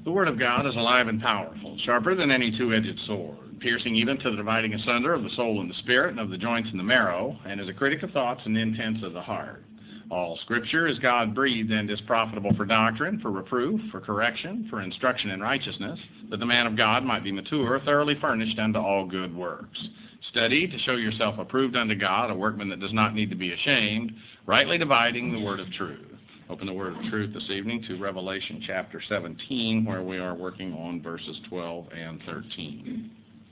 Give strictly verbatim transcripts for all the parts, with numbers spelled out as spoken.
The Word of God is alive and powerful, sharper than any two-edged sword, piercing even to the dividing asunder of the soul and the spirit, and of the joints and the marrow, and is a critic of thoughts and intents of the heart. All Scripture is God-breathed and is profitable for doctrine, for reproof, for correction, for instruction in righteousness, that the man of God might be mature, thoroughly furnished unto all good works. Study to show yourself approved unto God, a workman that does not need to be ashamed, rightly dividing the word of truth. Open the word of truth this evening to Revelation chapter seventeen, where we are working on verses twelve and thirteen.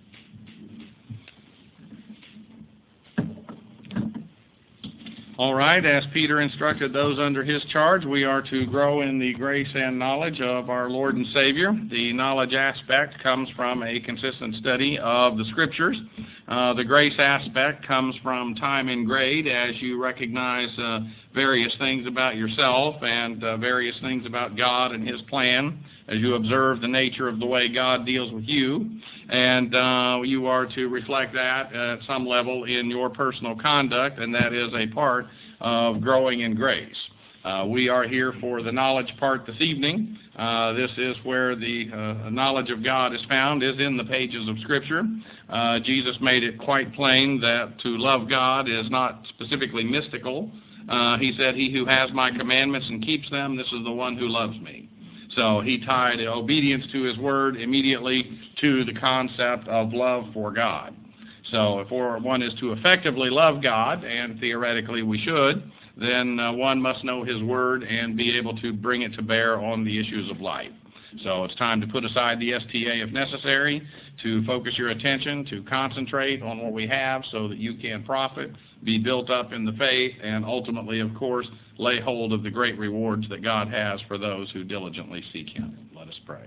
All right, as Peter instructed those under his charge, we are to grow in the grace and knowledge of our Lord and Savior. The knowledge aspect comes from a consistent study of the Scriptures. Uh, the grace aspect comes from time and grade as you recognize uh, various things about yourself and uh, various things about God and His plan, as you observe the nature of the way God deals with you. And uh, you are to reflect that at some level in your personal conduct, and that is a part of growing in grace. Uh, we are here for the knowledge part this evening. Uh, this is where the uh, knowledge of God is found, is in the pages of Scripture. Uh, Jesus made it quite plain that to love God is not specifically mystical. Uh, he said, "He who has my commandments and keeps them, this is the one who loves me." So he tied obedience to His Word immediately to the concept of love for God. So if one is to effectively love God, and theoretically we should, then uh, one must know His Word and be able to bring it to bear on the issues of life. So it's time to put aside the S T A if necessary, to focus your attention, to concentrate on what we have so that you can profit, be built up in the faith, and ultimately, of course, lay hold of the great rewards that God has for those who diligently seek Him. Let us pray.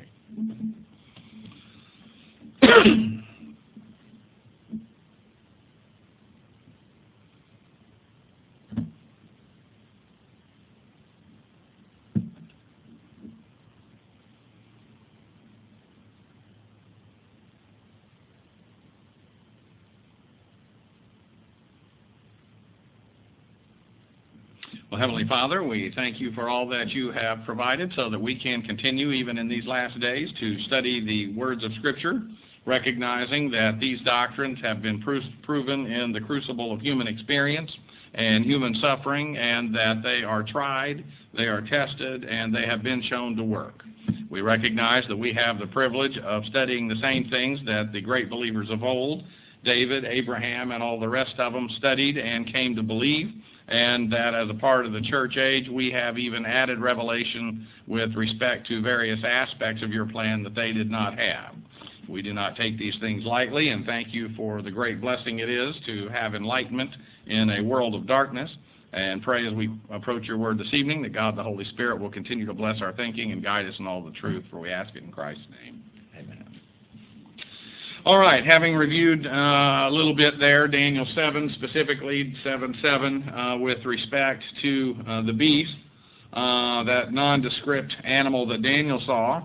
Well, Heavenly Father, we thank You for all that You have provided so that we can continue even in these last days to study the words of Scripture, recognizing that these doctrines have been pro- proven in the crucible of human experience and human suffering, and that they are tried, they are tested, and they have been shown to work. We recognize that we have the privilege of studying the same things that the great believers of old, David, Abraham, and all the rest of them studied and came to believe, and that as a part of the church age, we have even added revelation with respect to various aspects of Your plan that they did not have. We do not take these things lightly, and thank You for the great blessing it is to have enlightenment in a world of darkness, and pray as we approach Your word this evening that God the Holy Spirit will continue to bless our thinking and guide us in all the truth, for we ask it in Christ's name. Amen. All right, having reviewed uh, a little bit there, Daniel seven, specifically seven seven, uh, with respect to uh, the beast, uh, that nondescript animal that Daniel saw,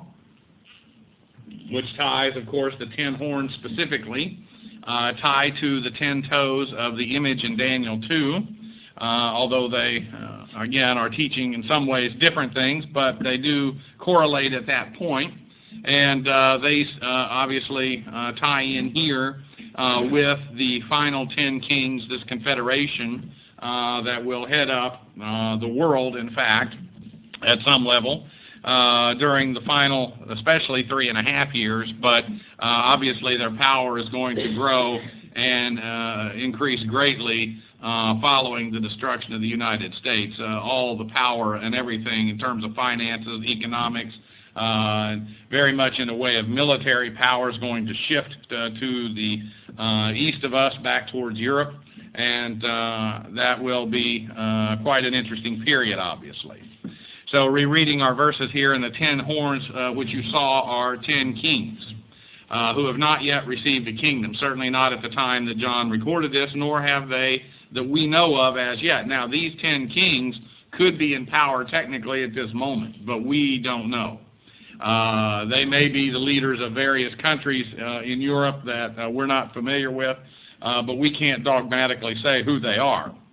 which ties, of course, the ten horns specifically, uh, tie to the ten toes of the image in Daniel two, uh, although they, uh, again, are teaching in some ways different things, but they do correlate at that point. And uh, they uh, obviously uh, tie in here uh, with the final ten kings, this confederation uh, that will head up uh, the world, in fact, at some level uh, during the final, especially three and a half years. But uh, obviously their power is going to grow and uh, increase greatly uh, following the destruction of the United States. Uh, all the power and everything in terms of finances, economics, Uh, very much in a way of military power is going to shift uh, to the uh, east of us back towards Europe, and uh, that will be uh, quite an interesting period, obviously. So rereading our verses here, in the ten horns uh, which you saw are ten kings uh, who have not yet received a kingdom, certainly not at the time that John recorded this, nor have they that we know of as yet. Now, these ten kings could be in power technically at this moment, but we don't know. Uh, they may be the leaders of various countries uh, in Europe that uh, we're not familiar with, uh, but we can't dogmatically say who they are.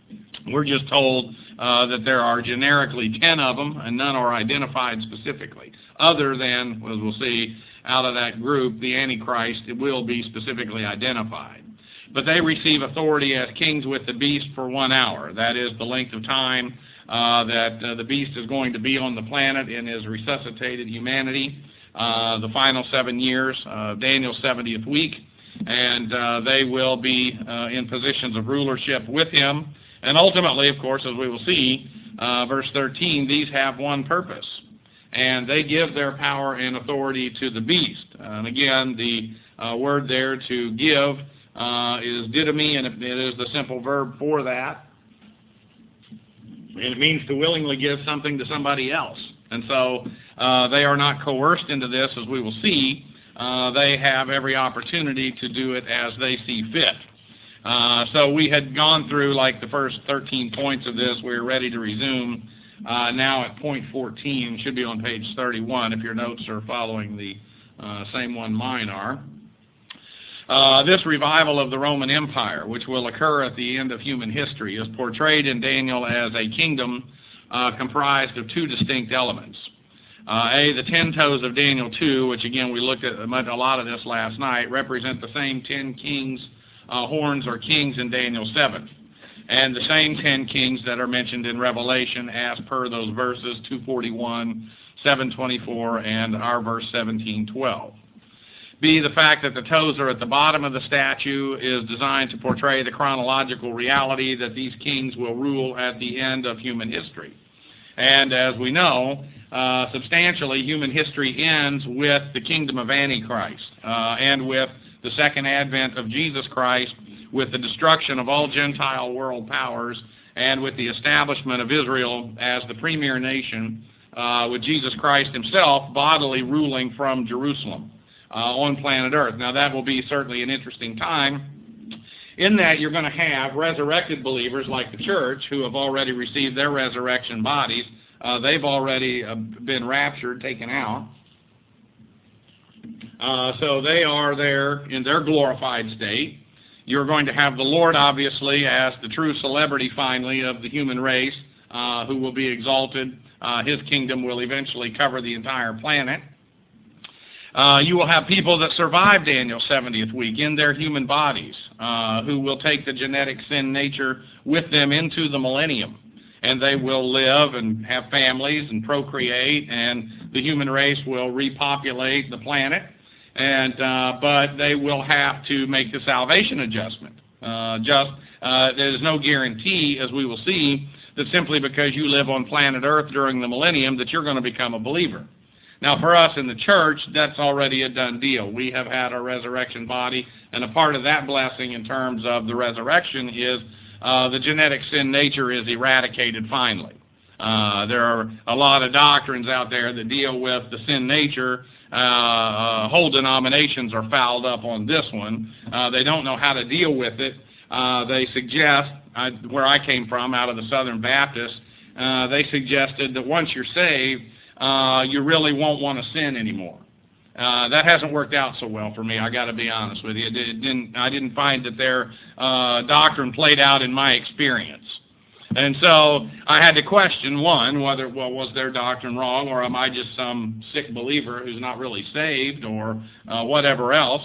We're just told uh, that there are generically ten of them, and none are identified specifically, other than, as we'll see, out of that group, the Antichrist, it will be specifically identified. But they receive authority as kings with the beast for one hour. That is the length of time uh, that uh, the beast is going to be on the planet in his resuscitated humanity, uh, the final seven years of Daniel's seventieth week. And uh, they will be uh, in positions of rulership with him. And ultimately, of course, as we will see, uh, verse thirteen, these have one purpose. And they give their power and authority to the beast. And again, the uh, word there to give uh, is didomi, and it is the simple verb for that. And it means to willingly give something to somebody else. And so uh, they are not coerced into this, as we will see. Uh, they have every opportunity to do it as they see fit. Uh, so we had gone through like the first thirteen points of this. We're ready to resume uh, now at point fourteen. Should be on page thirty-one if your notes are following the uh, same one mine are. Uh, this revival of the Roman Empire, which will occur at the end of human history, is portrayed in Daniel as a kingdom uh, comprised of two distinct elements. Uh, A, the ten toes of Daniel two, which again we looked at a lot of this last night, represent the same ten kings, uh, horns or kings in Daniel seven. And the same ten kings that are mentioned in Revelation as per those verses two forty-one, seven twenty-four, and our verse seventeen twelve. B, the fact that the toes are at the bottom of the statue is designed to portray the chronological reality that these kings will rule at the end of human history. And as we know, uh, substantially human history ends with the kingdom of Antichrist uh, and with the second advent of Jesus Christ, with the destruction of all Gentile world powers, and with the establishment of Israel as the premier nation, uh, with Jesus Christ himself bodily ruling from Jerusalem uh, on planet Earth. Now that will be certainly an interesting time, in that you're going to have resurrected believers like the church who have already received their resurrection bodies. Uh, they've already uh, been raptured, taken out. Uh, so they are there in their glorified state. You're going to have the Lord, obviously, as the true celebrity, finally, of the human race, uh, who will be exalted. Uh, his kingdom will eventually cover the entire planet. Uh, you will have people that survive Daniel's seventieth week in their human bodies, uh, who will take the genetic sin nature with them into the millennium. And they will live and have families and procreate, and the human race will repopulate the planet. And uh, but they will have to make the salvation adjustment. Uh, just uh, there's no guarantee, as we will see, that simply because you live on planet Earth during the millennium that you're going to become a believer. Now, for us in the church, that's already a done deal. We have had our resurrection body, and a part of that blessing in terms of the resurrection is uh, the genetic sin nature is eradicated finally. Uh, there are a lot of doctrines out there that deal with the sin nature. Uh, uh, whole denominations are fouled up on this one. Uh, they don't know how to deal with it. Uh, they suggest, I, where I came from, out of the Southern Baptists, uh, they suggested that once you're saved, uh, you really won't want to sin anymore. Uh, that hasn't worked out so well for me, I got to be honest with you. It, it didn't, I didn't find that their uh, doctrine played out in my experience. And so I had to question, one, whether, well, was their doctrine wrong, or am I just some sick believer who's not really saved, or uh, whatever else.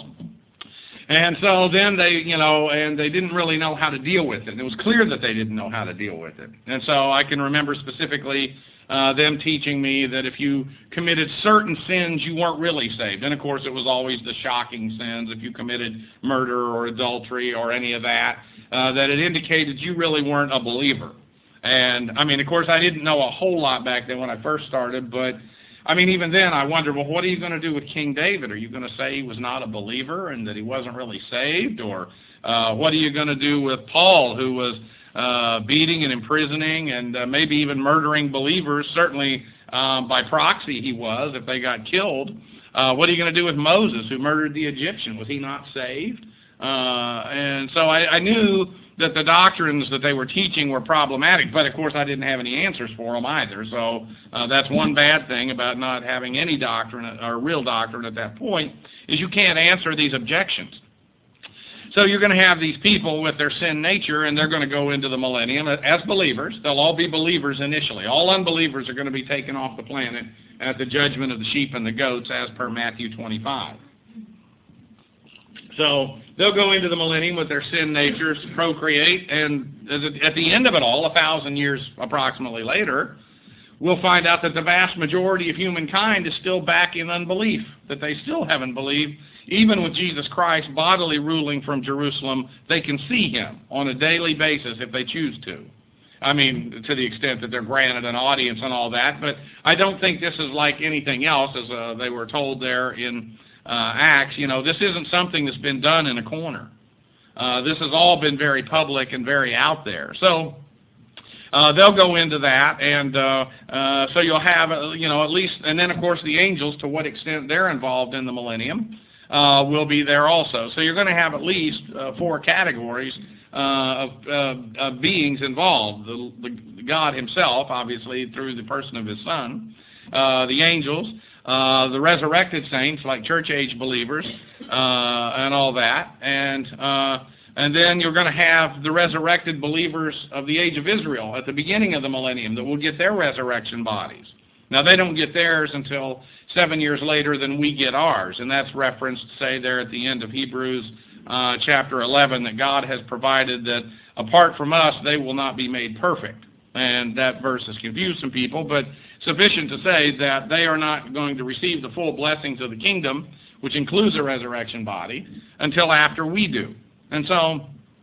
And so then they, you know, and they didn't really know how to deal with it. And it was clear that they didn't know how to deal with it. And so I can remember specifically uh, them teaching me that if you committed certain sins, you weren't really saved. And of course, it was always the shocking sins. If you committed murder or adultery or any of that, uh, that it indicated you really weren't a believer. And I mean, of course, I didn't know a whole lot back then when I first started, but I mean, even then I wondered, well, what are you going to do with King David? Are you going to say he was not a believer and that he wasn't really saved? Or uh, what are you going to do with Paul, who was uh, beating and imprisoning and uh, maybe even murdering believers? Certainly um, by proxy he was, if they got killed. Uh, what are you going to do with Moses, who murdered the Egyptian? Was he not saved? Uh, and so I, I knew that the doctrines that they were teaching were problematic, but of course I didn't have any answers for them either. So uh, that's one bad thing about not having any doctrine or real doctrine at that point, is you can't answer these objections. So you're going to have these people with their sin nature, and they're going to go into the millennium as believers. They'll all be believers initially. All unbelievers are going to be taken off the planet at the judgment of the sheep and the goats, as per Matthew twenty-five. So they'll go into the millennium with their sin natures, procreate, and at the end of it all, a thousand years approximately later, we'll find out that the vast majority of humankind is still back in unbelief, that they still haven't believed. Even with Jesus Christ bodily ruling from Jerusalem, they can see him on a daily basis if they choose to. I mean, to the extent that they're granted an audience and all that, but I don't think this is like anything else, as uh, they were told there in uh, Acts. You know, this isn't something that's been done in a corner. Uh, this has all been very public and very out there. So uh, they'll go into that, and uh, uh, so you'll have, uh, you know, at least, and then of course the angels, to what extent they're involved in the millennium, uh, will be there also. So you're going to have at least uh, four categories uh, of, uh, of beings involved. The, the God himself, obviously, through the person of his Son, uh, the angels, uh, the resurrected saints, like church-age believers, uh, and all that, and uh, and then you're going to have the resurrected believers of the age of Israel at the beginning of the millennium that will get their resurrection bodies. Now, they don't get theirs until seven years later than we get ours, and that's referenced, say, there at the end of Hebrews uh, chapter eleven, that God has provided that apart from us, they will not be made perfect. And that verse has confused some people, but sufficient to say that they are not going to receive the full blessings of the kingdom, which includes a resurrection body, until after we do. And so,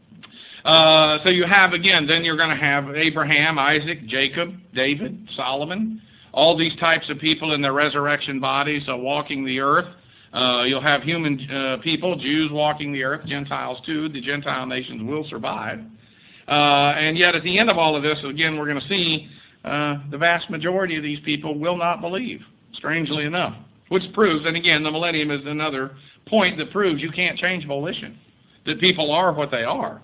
uh, so you have, again, then you're going to have Abraham, Isaac, Jacob, David, Solomon, all these types of people in their resurrection bodies uh, walking the earth. Uh, you'll have human uh, people, Jews walking the earth, Gentiles too. The Gentile nations will survive. Uh, and yet at the end of all of this, again, we're going to see uh, the vast majority of these people will not believe, strangely enough. Which proves, and again, the millennium is another point that proves you can't change volition, that people are what they are.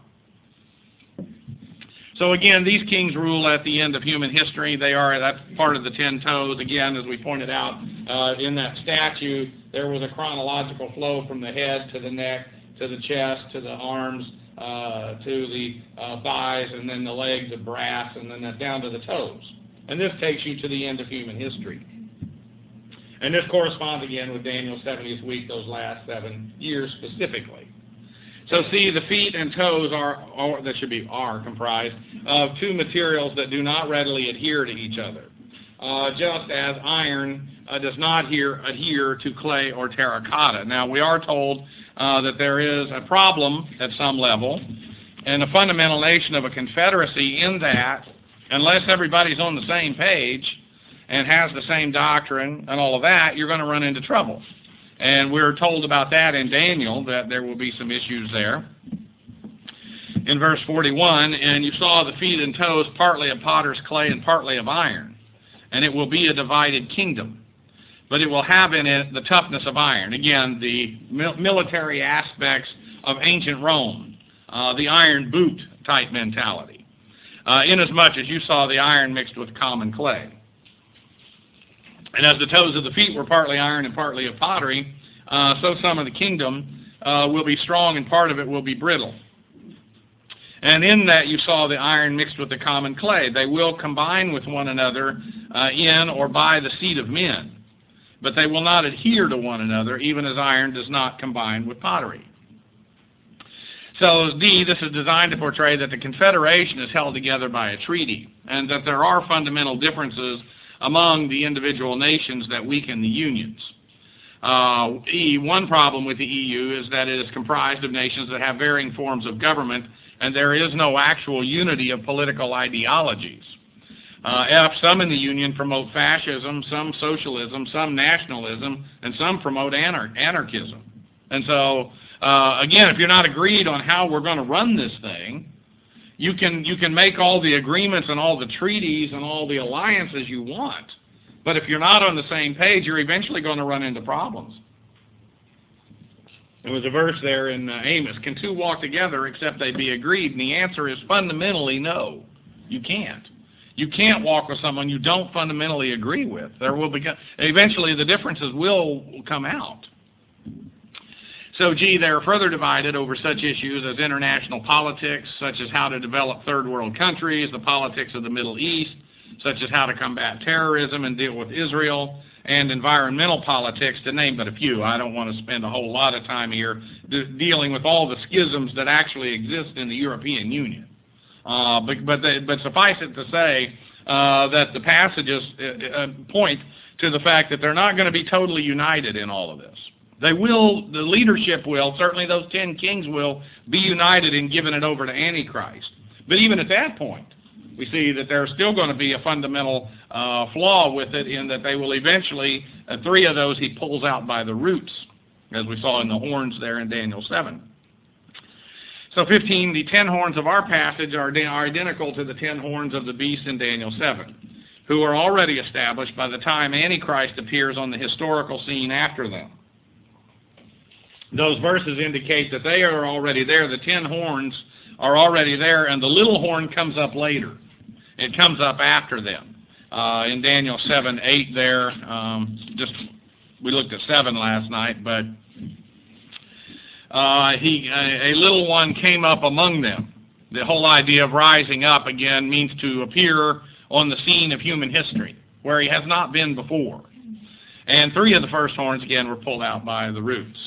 So again, these kings rule at the end of human history. They are, that's part of the ten toes. Again, as we pointed out uh, in that statue, there was a chronological flow from the head to the neck, to the chest, to the arms, uh, to the uh, thighs, and then the legs of brass, and then down to the toes. And this takes you to the end of human history. And this corresponds again with Daniel's seventieth week, those last seven years specifically. So see, the feet and toes are, or that should be are, comprised of two materials that do not readily adhere to each other. Uh, just as iron uh, does not adhere, adhere to clay or terracotta. Now, we are told uh, that there is a problem at some level, and a fundamental nation of a confederacy in that, unless everybody's on the same page and has the same doctrine and all of that, you're going to run into trouble. And we're told about that in Daniel, that there will be some issues there. In verse forty-one, and you saw the feet and toes partly of potter's clay and partly of iron. And it will be a divided kingdom. But it will have in it the toughness of iron. Again, the military aspects of ancient Rome, uh, the iron boot type mentality. Uh, inasmuch as you saw the iron mixed with common clay. And as the toes of the feet were partly iron and partly of pottery, uh, so some of the kingdom uh, will be strong and part of it will be brittle. And in that you saw the iron mixed with the common clay. They will combine with one another uh, in or by the seed of men. But they will not adhere to one another, even as iron does not combine with pottery. So, D, this is designed to portray that the confederation is held together by a treaty, and that there are fundamental differences among the individual nations that weaken the unions. Uh, E, one problem with the E U is that it is comprised of nations that have varying forms of government, and there is no actual unity of political ideologies. Uh, F, some in the Union promote fascism, some socialism, some nationalism, and some promote anar anarchism. And so, uh, again, if you're not agreed on how we're going to run this thing, You can, you can make all the agreements and all the treaties and all the alliances you want. But if you're not on the same page, you're eventually going to run into problems. There was a verse there in uh, Amos, can two walk together except they be agreed? And the answer is fundamentally no. You can't. You can't walk with someone you don't fundamentally agree with. There will be, eventually the differences will come out. So, gee, they're further divided over such issues as international politics, such as how to develop third world countries, the politics of the Middle East, such as how to combat terrorism and deal with Israel, and environmental politics, to name but a few. I don't want to spend a whole lot of time here de dealing with all the schisms that actually exist in the European Union. Uh, but but, they, but suffice it to say uh, that the passages uh, point to the fact that they're not going to be totally united in all of this. They will, the leadership will, certainly those ten kings will be united in giving it over to Antichrist. But even at that point, we see that there's still going to be a fundamental uh, flaw with it, in that they will eventually, uh, three of those he pulls out by the roots, as we saw in the horns there in Daniel seven. So fifteen, the ten horns of our passage are, are identical to the ten horns of the beast in Daniel seven, who are already established by the time Antichrist appears on the historical scene after them. Those verses indicate that they are already there. The ten horns are already there, and the little horn comes up later. It comes up after them. Uh, in Daniel seven eight there, um, just we looked at seven last night, but uh, he a, a little one came up among them. The whole idea of rising up again means to appear on the scene of human history, where he has not been before. And three of the first horns, again, were pulled out by the roots.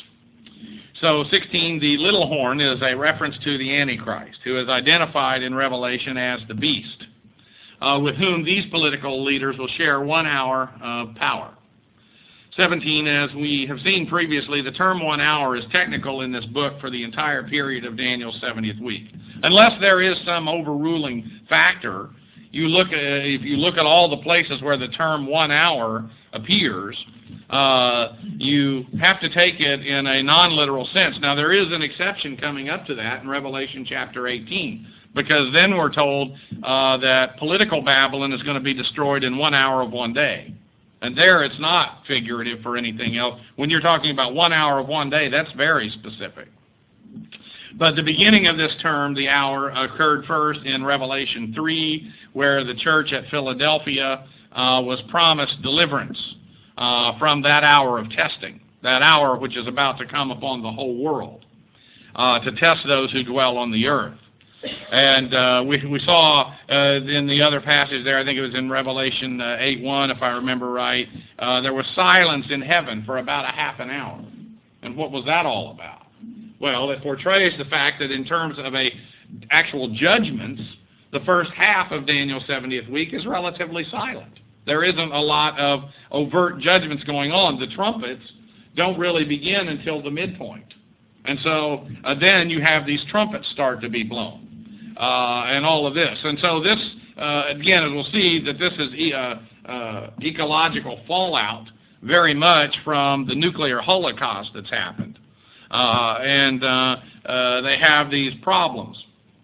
So sixteen, the little horn is a reference to the Antichrist, who is identified in Revelation as the beast, uh, with whom these political leaders will share one hour of power. seventeen, as we have seen previously, the term one hour is technical in this book for the entire period of Daniel's seventieth week. Unless there is some overruling factor, you look at, if you look at all the places where the term one hour appears, uh, you have to take it in a non-literal sense. Now, there is an exception coming up to that in Revelation chapter eighteen, because then we're told uh, that political Babylon is going to be destroyed in one hour of one day. And there it's not figurative for anything else. When you're talking about one hour of one day, that's very specific. But the beginning of this term, the hour, occurred first in Revelation three, where the church at Philadelphia uh, was promised deliverance uh, from that hour of testing, that hour which is about to come upon the whole world, uh, to test those who dwell on the earth. And uh, we, we saw uh, in the other passage there, I think it was in Revelation uh, eight one, if I remember right, uh, there was silence in heaven for about a half an hour. And what was that all about? Well, it portrays the fact that in terms of a actual judgments, the first half of Daniel's seventieth week is relatively silent. There isn't a lot of overt judgments going on. The trumpets don't really begin until the midpoint. And so uh, then you have these trumpets start to be blown. Uh, and all of this. And so this, uh, again, as we'll see, that this is e uh, uh, ecological fallout very much from the nuclear holocaust that's happened. Uh, and uh, uh, they have these problems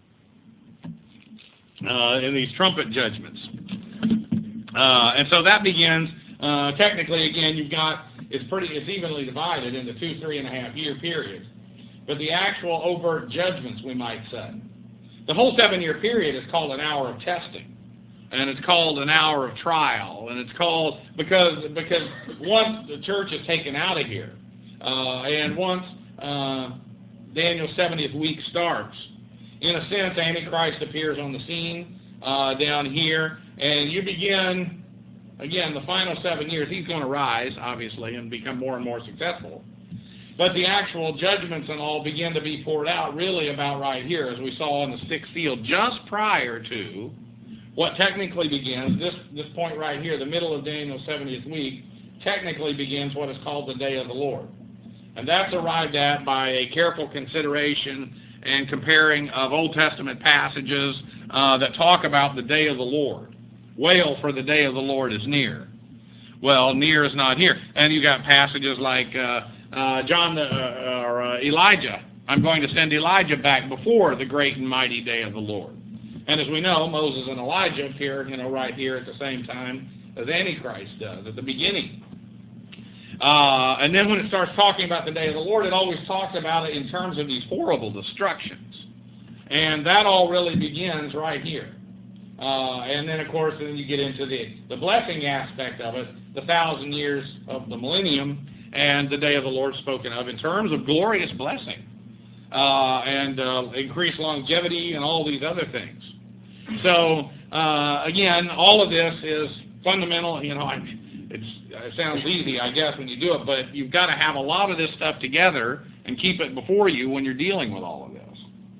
uh, in these trumpet judgments. Uh, and so that begins, uh, technically, again, you've got, it's pretty, it's evenly divided into two, three and a half year periods. But the actual overt judgments, we might say, the whole seven-year period is called an hour of testing, and it's called an hour of trial, and it's called, because because once the church is taken out of here, uh, and once uh, Daniel's seventieth week starts, in a sense, Antichrist appears on the scene uh, down here, and you begin, again, the final seven years, he's going to rise, obviously, and become more and more successful. But the actual judgments and all begin to be poured out really about right here, as we saw in the sixth seal, just prior to what technically begins, this, this point right here, the middle of Daniel's seventieth week, technically begins what is called the Day of the Lord. And that's arrived at by a careful consideration and comparing of Old Testament passages uh, that talk about the Day of the Lord. Wail, for the day of the Lord is near. Well, near is not here. And you got passages like uh, uh, John the, uh, or uh, Elijah. I'm going to send Elijah back before the great and mighty day of the Lord. And as we know, Moses and Elijah appear, you know, right here at the same time as Antichrist does, at the beginning. Uh, and then when it starts talking about the day of the Lord, it always talks about it in terms of these horrible destructions. And that all really begins right here. Uh, and then, of course, then you get into the, the blessing aspect of it, the thousand years of the millennium, and the day of the Lord spoken of in terms of glorious blessing uh, and uh, increased longevity and all these other things. So, uh, again, all of this is fundamental. You know, I, it's, it sounds easy, I guess, when you do it, but you've got to have a lot of this stuff together and keep it before you when you're dealing with all of this.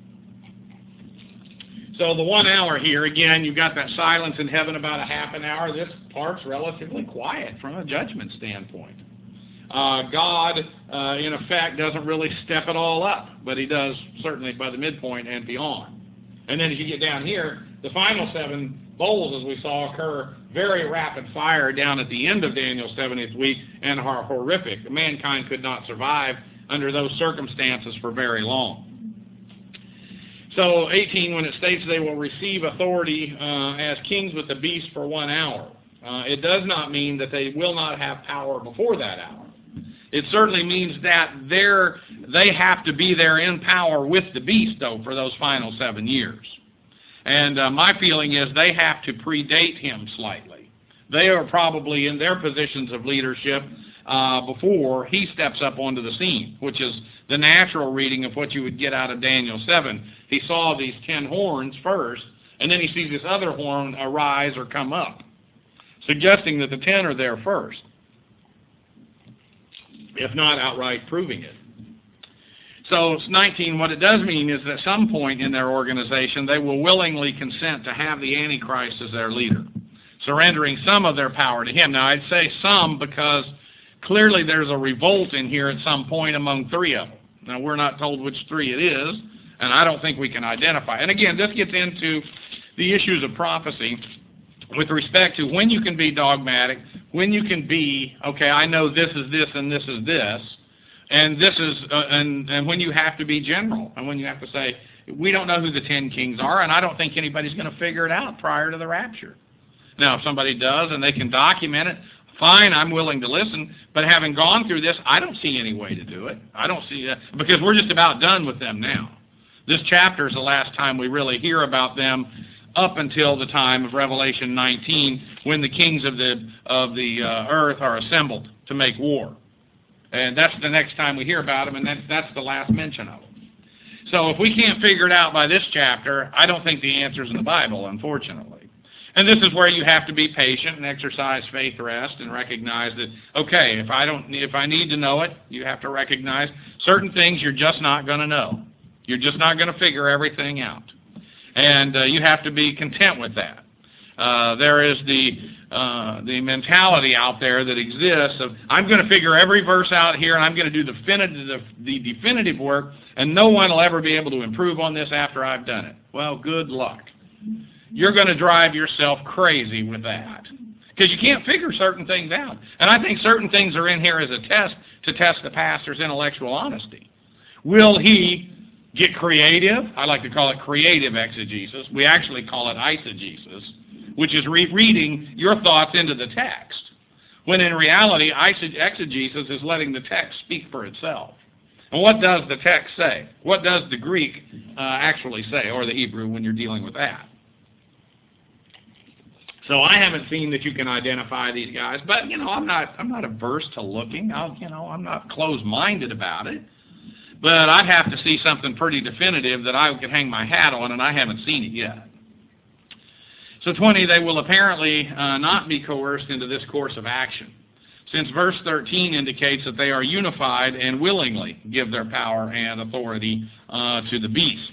So the one hour here, again, you've got that silence in heaven about a half an hour. This part's relatively quiet from a judgment standpoint. Uh, God, uh, in effect, doesn't really step it all up, but he does certainly by the midpoint and beyond. And then as you get down here, the final seven bowls, as we saw, occur very rapid fire down at the end of Daniel's seventieth week and are horrific. Mankind could not survive under those circumstances for very long. So eighteen, when it states they will receive authority uh, as kings with the beast for one hour, uh, it does not mean that they will not have power before that hour. It certainly means that they're, they have to be there in power with the beast, though, for those final seven years. And uh, my feeling is they have to predate him slightly. They are probably in their positions of leadership uh, before he steps up onto the scene, which is the natural reading of what you would get out of Daniel seven. He saw these ten horns first, and then he sees this other horn arise or come up, suggesting that the ten are there first, if not outright proving it. So nineteen, what it does mean is that at some point in their organization, they will willingly consent to have the Antichrist as their leader, surrendering some of their power to him. Now, I'd say some because clearly there's a revolt in here at some point among three of them. Now, we're not told which three it is, and I don't think we can identify. And again, this gets into the issues of prophecy with respect to when you can be dogmatic, when you can be, okay, I know this is this and this is this, and this is, uh, and, and when you have to be general, and when you have to say, we don't know who the ten kings are, and I don't think anybody's going to figure it out prior to the rapture. Now, if somebody does and they can document it, fine, I'm willing to listen, but having gone through this, I don't see any way to do it. I don't see that, because we're just about done with them now. This chapter is the last time we really hear about them up until the time of Revelation nineteen, when the kings of the, of the uh, earth are assembled to make war. And that's the next time we hear about them, and that's, that's the last mention of them. So if we can't figure it out by this chapter, I don't think the answer's in the Bible, unfortunately. And this is where you have to be patient and exercise faith rest and recognize that, okay, if I don't, if I need to know it, you have to recognize certain things you're just not going to know. You're just not going to figure everything out. And uh, you have to be content with that. Uh, there is the uh, the mentality out there that exists of, I'm going to figure every verse out here, and I'm going to do the definitive, the definitive work, and no one will ever be able to improve on this after I've done it. Well, good luck. You're going to drive yourself crazy with that, because you can't figure certain things out. And I think certain things are in here as a test to test the pastor's intellectual honesty. Will he get creative? I like to call it creative exegesis. We actually call it eisegesis, which is re-reading your thoughts into the text, when in reality, exegesis is letting the text speak for itself. And what does the text say? What does the Greek uh, actually say, or the Hebrew, when you're dealing with that? So I haven't seen that you can identify these guys, but you know, I'm not I'm not averse to looking. I'll, you know, I'm not closed-minded about it. But I'd have to see something pretty definitive that I could hang my hat on, and I haven't seen it yet. So twenty, they will apparently uh, not be coerced into this course of action, since verse thirteen indicates that they are unified and willingly give their power and authority uh, to the beast.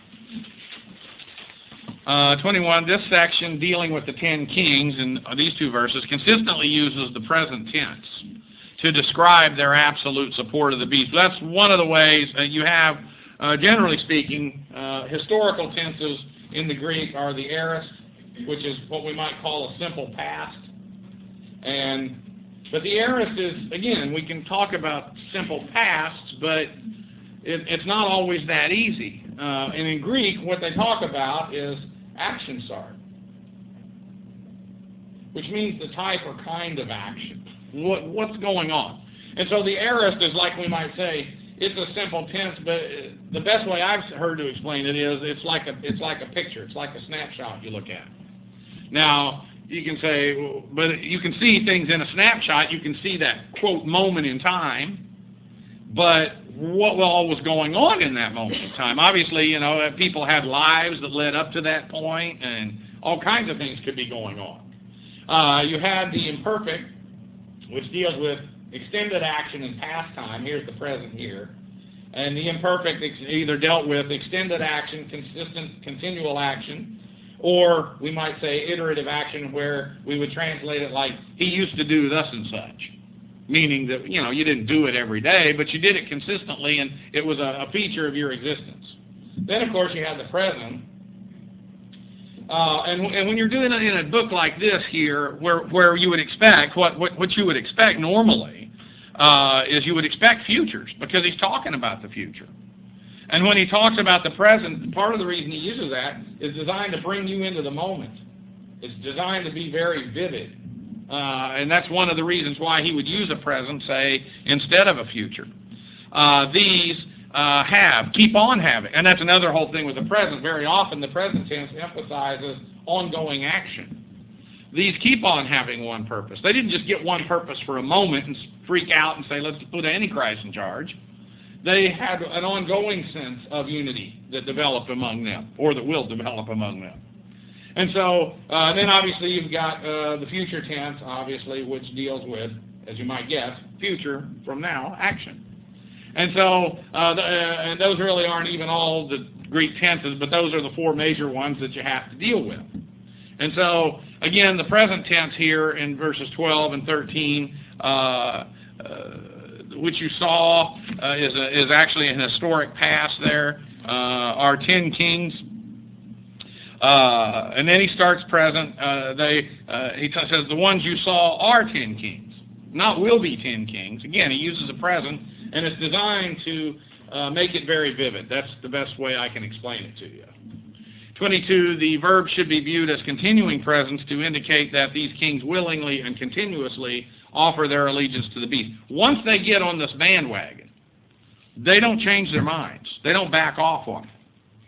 Uh, twenty-one, this section dealing with the ten kings in these two verses consistently uses the present tense to describe their absolute support of the beast. That's one of the ways that you have, uh, generally speaking, uh, historical tenses in the Greek are the aorist, which is what we might call a simple past. And but the aorist is, again, we can talk about simple pasts, but it, it's not always that easy. Uh, and in Greek, what they talk about is action sart, which means the type or kind of action. What, what's going on? And so the aorist is, like we might say, it's a simple tense, but the best way I've heard to explain it is it's like a it's like a picture. It's like a snapshot you look at. Now, you can say, well, but you can see things in a snapshot. You can see that, quote, moment in time. But what all was going on in that moment in time? Obviously, you know, people had lives that led up to that point, and all kinds of things could be going on. Uh, you had the imperfect, which deals with extended action and past time. Here's the present here. And the imperfect either dealt with extended action, consistent, continual action, or we might say iterative action, where we would translate it like, he used to do thus and such. Meaning that, you know, you didn't do it every day, but you did it consistently, and it was a, a feature of your existence. Then, of course, you have the present. Uh, and, and when you're doing it in a book like this here, where, where you would expect, what, what, what you would expect normally, uh, is you would expect futures, because he's talking about the future. And when he talks about the present, part of the reason he uses that is designed to bring you into the moment. It's designed to be very vivid. Uh, and that's one of the reasons why he would use a present, say, instead of a future. Uh, these uh, have, keep on having. And that's another whole thing with the present. Very often the present tense emphasizes ongoing action. These keep on having one purpose. They didn't just get one purpose for a moment and freak out and say, let's put Antichrist in charge. They had an ongoing sense of unity that developed among them, or that will develop among them. And so, uh, then obviously you've got uh, the future tense, obviously, which deals with, as you might guess, future from now, action. And so, uh, the, uh, and those really aren't even all the Greek tenses, but those are the four major ones that you have to deal with. And so, again, the present tense here in verses twelve and thirteen, uh, uh, which you saw uh, is, a, is actually an historic past there, uh, are ten kings. Uh, and then he starts present. Uh, they, uh, he t- says, the ones you saw are ten kings, not will be ten kings. Again, he uses a present, and it's designed to uh, make it very vivid. That's the best way I can explain it to you. twenty-two, the verb should be viewed as continuing presence to indicate that these kings willingly and continuously offer their allegiance to the beast. Once they get on this bandwagon, they don't change their minds. They don't back off on it.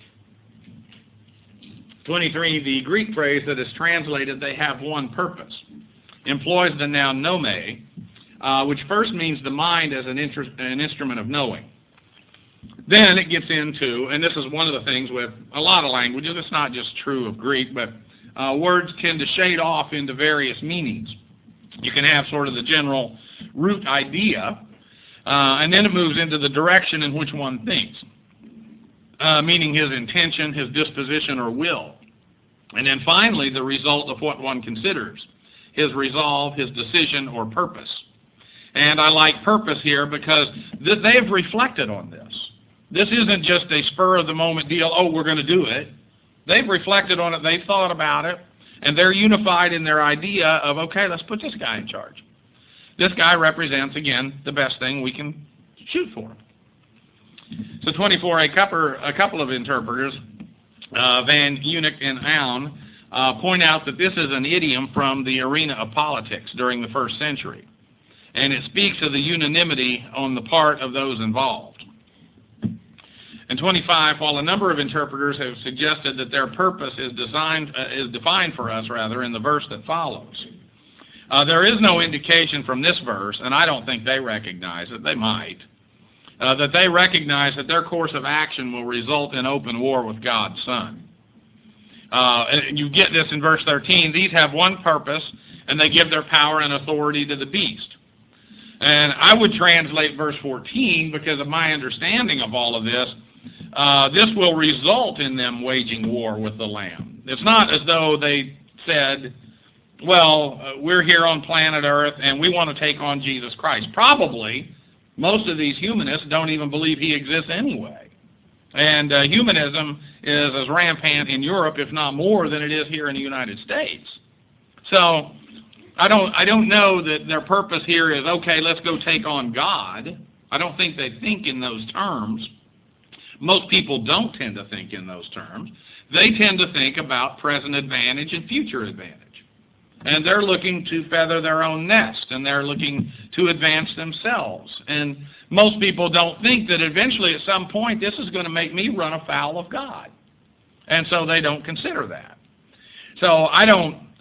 twenty-three, the Greek phrase that is translated, they have one purpose, employs the noun nome, uh, which first means the mind as an, inter- an instrument of knowing. Then it gets into, and this is one of the things with a lot of languages, it's not just true of Greek, but uh, words tend to shade off into various meanings. You can have sort of the general root idea, uh, and then it moves into the direction in which one thinks. Uh, meaning his intention, his disposition, or will. And then finally, the result of what one considers, his resolve, his decision, or purpose. And I like purpose here because th- they've reflected on this. This isn't just a spur-of-the-moment deal, oh, we're going to do it. They've reflected on it, they've thought about it, and they're unified in their idea of, okay, let's put this guy in charge. This guy represents, again, the best thing we can shoot for him. So twenty-four, a couple, a couple of interpreters, uh, Van Eunuch and Aun, uh, point out that this is an idiom from the arena of politics during the first century. And it speaks of the unanimity on the part of those involved. And twenty-five, while a number of interpreters have suggested that their purpose is, designed, uh, is defined for us, rather, in the verse that follows, uh, there is no indication from this verse, and I don't think they recognize it, they might, Uh, that they recognize that their course of action will result in open war with God's Son. Uh, and you get this in verse thirteen. These have one purpose, and they give their power and authority to the beast. And I would translate verse fourteen, because of my understanding of all of this, uh, this will result in them waging war with the Lamb. It's not as though they said, well, uh, we're here on planet Earth, and we want to take on Jesus Christ. Probably most of these humanists don't even believe he exists anyway. And uh, humanism is as rampant in Europe, if not more, than it is here in the United States. So I don't, I don't know that their purpose here is, okay, let's go take on God. I don't think they think in those terms. Most people don't tend to think in those terms. They tend to think about present advantage and future advantage. And they're looking to feather their own nest, and they're looking to advance themselves. And most people don't think that eventually at some point this is going to make me run afoul of God. And so they don't consider that. So I don't,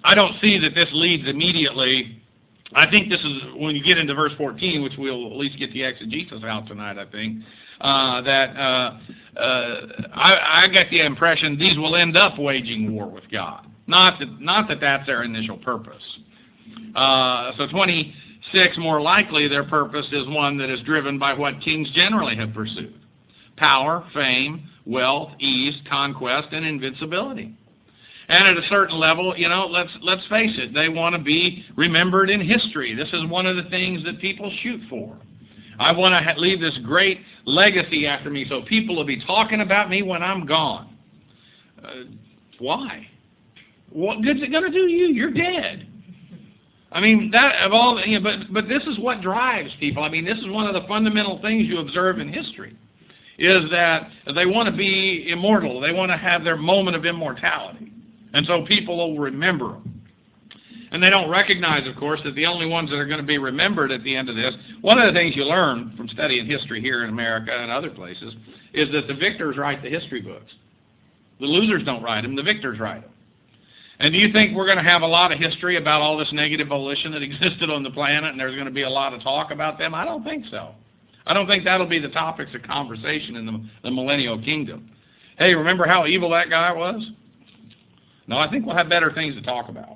I don't see that this leads immediately. I think this is, when you get into verse fourteen, which we'll at least get the exegesis out tonight, I think, uh, that uh, uh, I, I get the impression these will end up waging war with God. Not that, not that that's their initial purpose. Uh, so twenty-six, more likely their purpose is one that is driven by what kings generally have pursued: power, fame, wealth, ease, conquest, and invincibility. And at a certain level, you know, let's let's face it, they want to be remembered in history. This is one of the things that people shoot for. I want to leave this great legacy after me so people will be talking about me when I'm gone. Uh, why? What good's it going to do you? You're dead. I mean, that of all, you know, but but this is what drives people. I mean, this is one of the fundamental things you observe in history, is that they want to be immortal. They want to have their moment of immortality. And so people will remember them. And they don't recognize, of course, that the only ones that are going to be remembered at the end of this, one of the things you learn from studying history here in America and other places, is that the victors write the history books. The losers don't write them, the victors write them. And do you think we're going to have a lot of history about all this negative volition that existed on the planet, and there's going to be a lot of talk about them? I don't think so. I don't think that'll be the topics of conversation in the, the millennial kingdom. Hey, remember how evil that guy was? No, I think we'll have better things to talk about.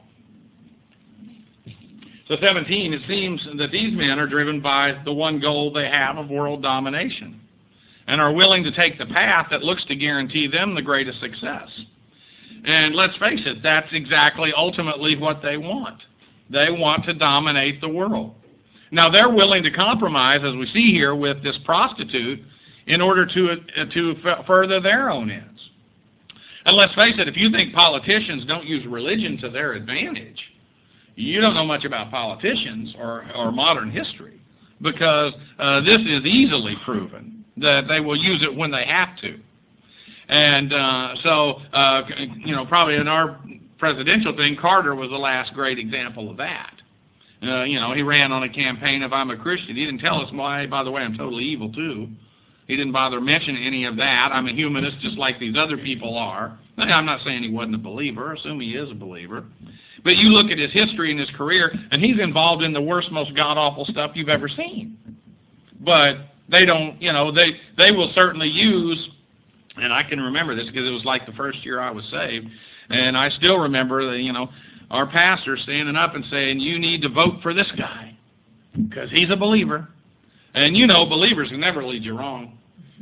So seventeen, it seems that these men are driven by the one goal they have of world domination, and are willing to take the path that looks to guarantee them the greatest success. And let's face it, that's exactly ultimately what they want. They want to dominate the world. Now, they're willing to compromise, as we see here with this prostitute, in order to, uh, to f further their own ends. And let's face it, if you think politicians don't use religion to their advantage, you don't know much about politicians or, or modern history, because uh, this is easily proven that they will use it when they have to. And uh, so, uh, you know, probably in our presidential thing, Carter was the last great example of that. Uh, you know, he ran on a campaign of "I'm a Christian." He didn't tell us why, by the way, I'm totally evil too. He didn't bother mentioning any of that. I'm a humanist just like these other people are. I'm not saying he wasn't a believer. I assume he is a believer. But you look at his history and his career, and he's involved in the worst, most god-awful stuff you've ever seen. But they don't, you know, they, they will certainly use, and I can remember this because it was like the first year I was saved, and I still remember, the, you know, our pastor standing up and saying, you need to vote for this guy because he's a believer. And you know, believers can never lead you wrong.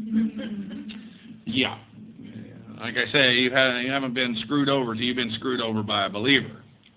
Yeah. Like I say, you haven't been screwed over till you've been screwed over by a believer.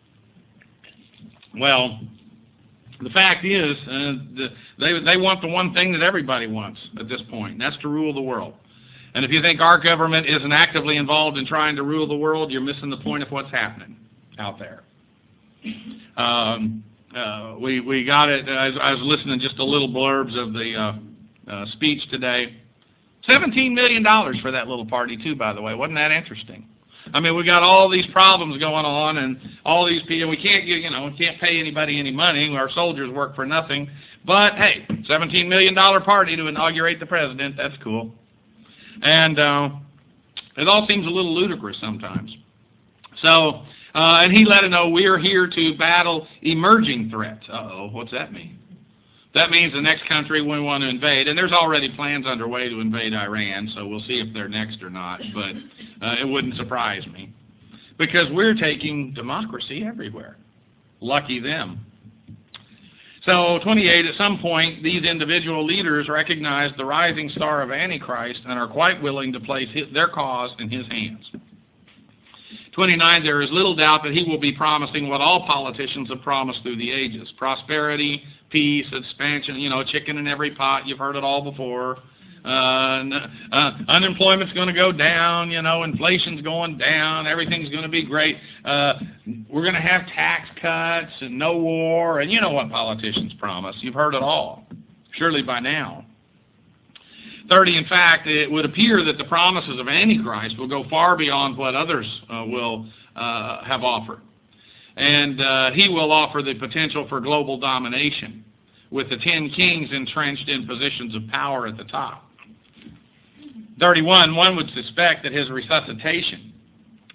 Well, the fact is, uh, the, they, they want the one thing that everybody wants at this point, and that's to rule the world. And if you think our government isn't actively involved in trying to rule the world, you're missing the point of what's happening out there. Um, uh, we, we got it, I was, I was listening just a little blurbs of the uh, uh, speech today. seventeen million dollars for that little party too, by the way. Wasn't that interesting? I mean, we got all these problems going on, and all these people. We can't get, you know, we can't pay anybody any money. Our soldiers work for nothing. But hey, seventeen million dollar party to inaugurate the president. That's cool. And uh, it all seems a little ludicrous sometimes. So, uh, and he let us know we're here to battle emerging threats. Uh-oh, what's that mean? That means the next country we want to invade, and there's already plans underway to invade Iran, so we'll see if they're next or not, but uh, it wouldn't surprise me. Because we're taking democracy everywhere. Lucky them. So, twenty-eight, at some point, these individual leaders recognize the rising star of Antichrist and are quite willing to place his, their cause in his hands. twenty-nine, there is little doubt that he will be promising what all politicians have promised through the ages: prosperity, peace, expansion, you know, chicken in every pot. You've heard it all before. Uh, uh, unemployment's going to go down, you know, inflation's going down, everything's going to be great. Uh, we're going to have tax cuts and no war, and you know what politicians promise. You've heard it all, surely by now. thirty, in fact, it would appear that the promises of Antichrist will go far beyond what others uh, will uh, have offered. And uh, he will offer the potential for global domination, with the ten kings entrenched in positions of power at the top. thirty-one, one would suspect that his resuscitation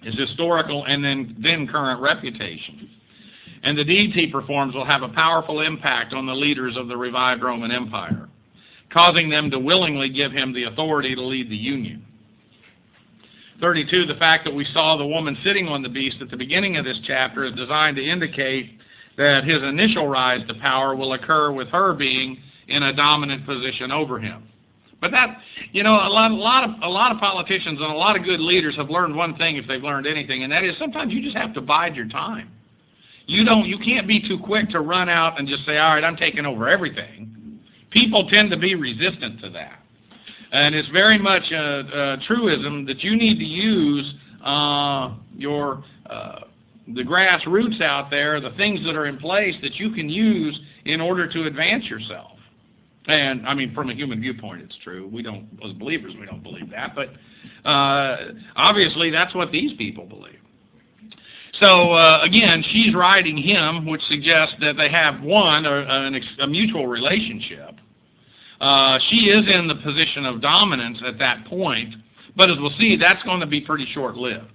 his historical and then, then current reputation. And the deeds he performs will have a powerful impact on the leaders of the revived Roman Empire, causing them to willingly give him the authority to lead the Union. thirty-two, the fact that we saw the woman sitting on the beast at the beginning of this chapter is designed to indicate that his initial rise to power will occur with her being in a dominant position over him. But that, you know, a lot, a lot of a lot of politicians and a lot of good leaders have learned one thing, if they've learned anything, and that is sometimes you just have to bide your time. You don't, you can't be too quick to run out and just say, all right, I'm taking over everything. People tend to be resistant to that. And it's very much a, a truism that you need to use uh, your uh, the grassroots out there, the things that are in place that you can use in order to advance yourself. And, I mean, from a human viewpoint, it's true. We don't, as believers, we don't believe that. But uh, obviously, that's what these people believe. So, uh, again, she's riding him, which suggests that they have, one, a, a mutual relationship. Uh, she is in the position of dominance at that point, but as we'll see, that's going to be pretty short-lived.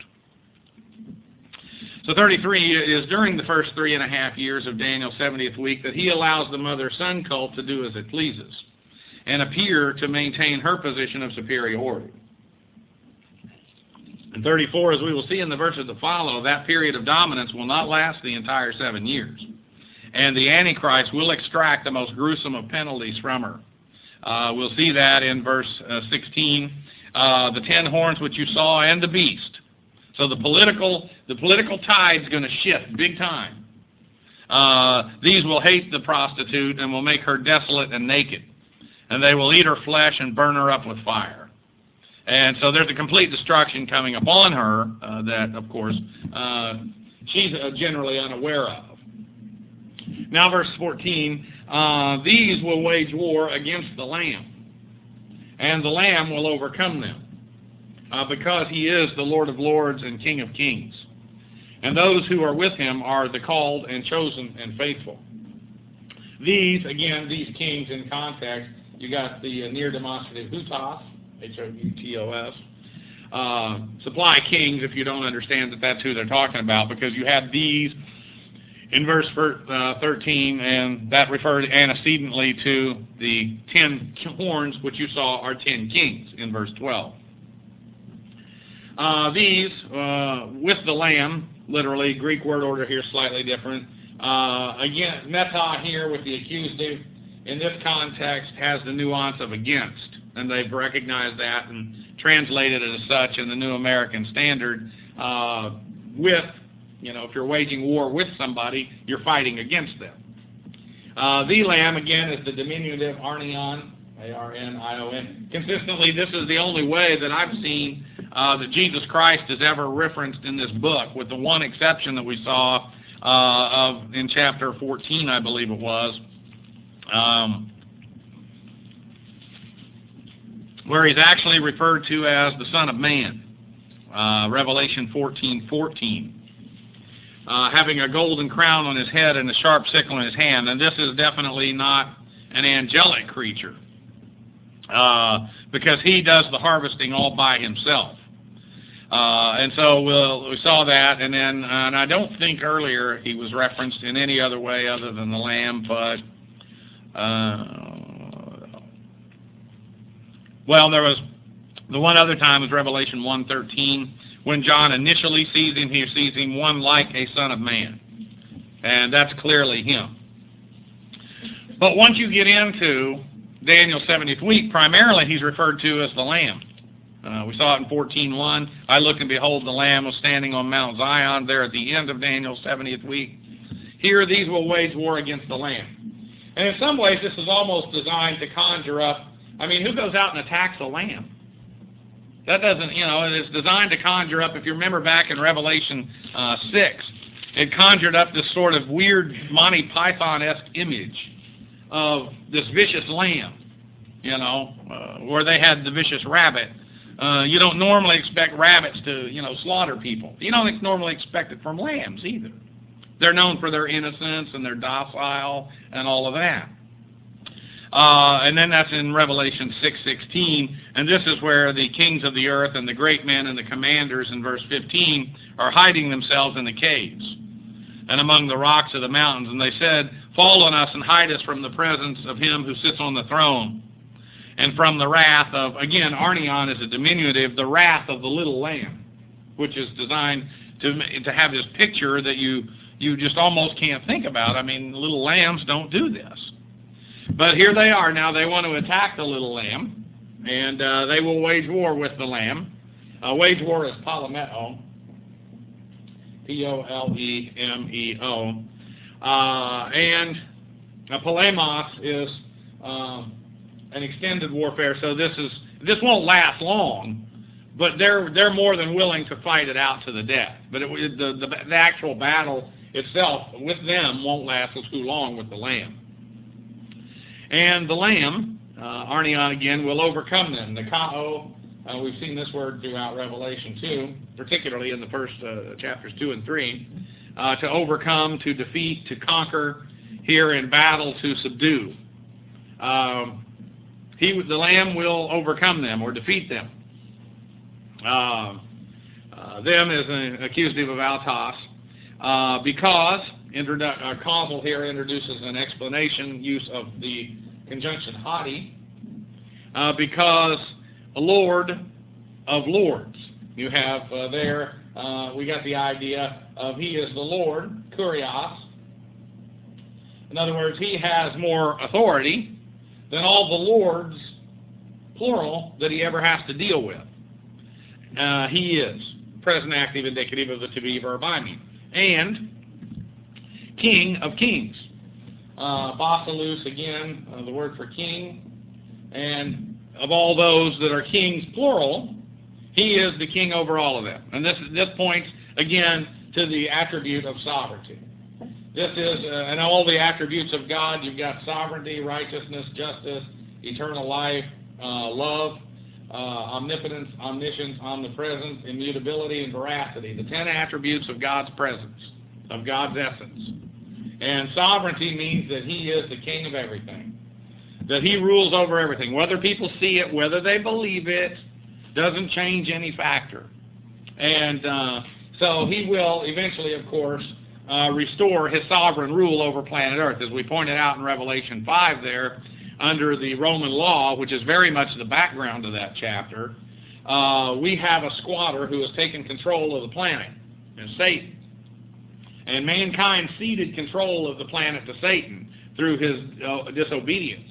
So thirty-three is during the first three and a half years of Daniel's seventieth week that he allows the mother-son cult to do as it pleases and appear to maintain her position of superiority. And thirty-four, as we will see in the verses that follow, that period of dominance will not last the entire seven years. And the Antichrist will extract the most gruesome of penalties from her. Uh, we'll see that in verse uh, sixteen, uh, the ten horns which you saw and the beast. So the political, the political tide's going to shift big time. Uh, these will hate the prostitute and will make her desolate and naked. And they will eat her flesh and burn her up with fire. And so there's a complete destruction coming upon her uh, that, of course, uh, she's uh, generally unaware of. Now verse fourteen, uh, these will wage war against the Lamb, and the Lamb will overcome them, uh, because he is the Lord of lords and King of kings. And those who are with him are the called and chosen and faithful. These, again, these kings in context, you got the uh, near demonstrative hutos, H O U T O S. Uh, supply kings, if you don't understand that that's who they're talking about, because you have these in verse thirteen, and that referred antecedently to the ten horns, which you saw are ten kings in verse twelve. Uh, these, uh, with the Lamb, literally, Greek word order here slightly different. Uh, again, meta here with the accusative, in this context, has the nuance of against, and they've recognized that and translated it as such in the New American Standard. Uh, with, you know, if you're waging war with somebody, you're fighting against them. Uh, the Lamb, again, is the diminutive arnion, A R N I O N. Consistently, this is the only way that I've seen uh, that Jesus Christ is ever referenced in this book, with the one exception that we saw uh, of in chapter fourteen, I believe it was, um, where he's actually referred to as the Son of Man, uh, Revelation fourteen fourteen. Uh, having a golden crown on his head and a sharp sickle in his hand. And this is definitely not an angelic creature, uh, because he does the harvesting all by himself. Uh, and so we'll, we saw that, and then uh, and I don't think earlier he was referenced in any other way other than the Lamb, but uh, well, there was the one other time was Revelation one thirteen. When John initially sees him, he sees him one like a son of man. And that's clearly him. But once you get into Daniel's seventieth week, primarily he's referred to as the Lamb. Uh, we saw it in fourteen one. I looked, and behold, the Lamb was standing on Mount Zion there at the end of Daniel's seventieth week. Here these will wage war against the Lamb. And in some ways this is almost designed to conjure up, I mean, who goes out and attacks a lamb? That doesn't, you know, it's designed to conjure up, if you remember back in Revelation uh, six, it conjured up this sort of weird Monty Python-esque image of this vicious lamb, you know, uh, where they had the vicious rabbit. Uh, you don't normally expect rabbits to, you know, slaughter people. You don't normally expect it from lambs either. They're known for their innocence and their docile and all of that. Uh, and then that's in Revelation six sixteen, and this is where the kings of the earth and the great men and the commanders in verse fifteen are hiding themselves in the caves and among the rocks of the mountains. And they said, fall on us and hide us from the presence of him who sits on the throne and from the wrath of, again, Arnion is a diminutive, the wrath of the little lamb, which is designed to, to have this picture that you, you just almost can't think about. I mean, little lambs don't do this. But here they are now. They want to attack the little lamb, and uh, they will wage war with the lamb. Uh, wage war is polemeo, P O L E M E O. Uh, and uh, polemos is uh, an extended warfare, so this is this won't last long, but they're they're more than willing to fight it out to the death. But it, the, the the actual battle itself with them won't last too long with the lamb. And the lamb, uh, Arnion again, will overcome them. The Kao, uh, we've seen this word throughout Revelation two, particularly in the first uh, chapters two and three, uh, to overcome, to defeat, to conquer, here in battle, to subdue. Um, he, the lamb will overcome them or defeat them. Uh, uh, them is an accusative of autos, uh, because Introdu- uh, Calvel here introduces an explanation use of the conjunction hoti, uh, because a Lord of Lords. You have uh, there, uh, we got the idea of he is the Lord, kurios. In other words, he has more authority than all the lords, plural, that he ever has to deal with. Uh, he is present active indicative of the to be verb I mean. And King of kings. Uh, Basileus, again, uh, the word for king. And of all those that are kings, plural, he is the king over all of them. And this, this points, again, to the attribute of sovereignty. This is, uh, and all the attributes of God, you've got sovereignty, righteousness, justice, eternal life, uh, love, uh, omnipotence, omniscience, omnipresence, immutability, and veracity. The ten attributes of God's presence, of God's essence. And sovereignty means that he is the king of everything, that he rules over everything. Whether people see it, whether they believe it, doesn't change any factor. And uh, so he will eventually, of course, uh, restore his sovereign rule over planet Earth. As we pointed out in Revelation five there, under the Roman law, which is very much the background of that chapter, uh, we have a squatter who has taken control of the planet, and Satan. And mankind ceded control of the planet to Satan through his uh, disobedience.